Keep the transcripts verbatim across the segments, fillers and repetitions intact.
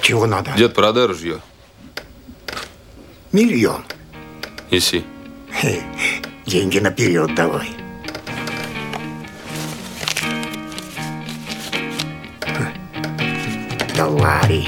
Чего надо? Дед, продай ружье. Миллион. Неси. Хе, деньги наперед давай. Давай.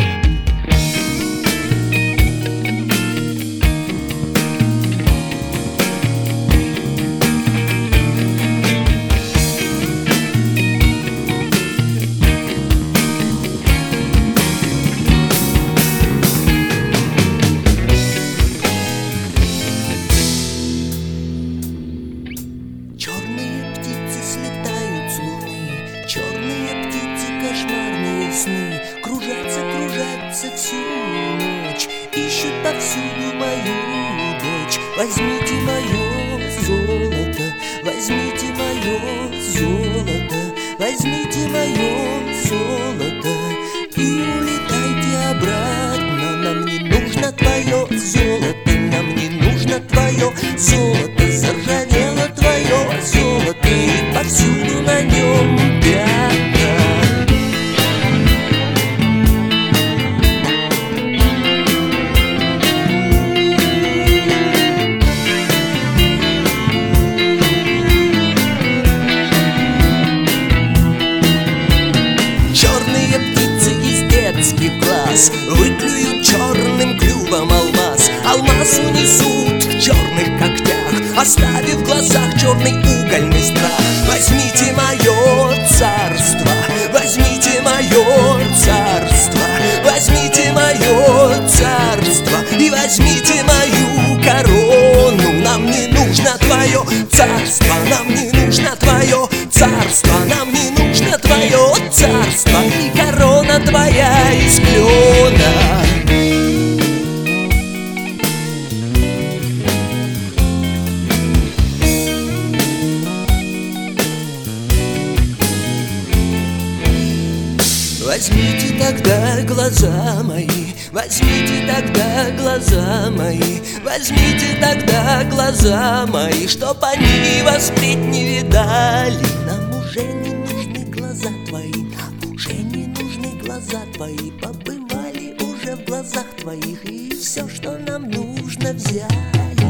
Черные птицы слетают с луны, черные птицы кошмарные сны, кружатся, кружатся всю ночь, ищут повсюду мою дочь. Возьмите мое золото, возьмите мое золото, возьмите мое золото и улетайте обратно. Нам не нужно твое золото, нам не нужно твое золото, заржавело твое золото и повсюду на нем пятна. Черные птицы из детских глаз выклюют черным клювом алмаз. Алмаз унесут в черных когтях, оставив в глазах черный угольный страх. Возьмите мое царство, возьмите мое царство, возьмите мое царство и возьмите мою корону. Нам не нужно твое царство, нам не нужно твое царство, нам не нужно твое царство и корона твоя из клена. Возьмите тогда глаза мои, возьмите тогда глаза мои, возьмите тогда глаза мои, чтоб они вас впредь не видали. Нам уже не нужны глаза твои, нам уже не нужны глаза твои, побывали уже в глазах твоих и все, что нам нужно, взяли.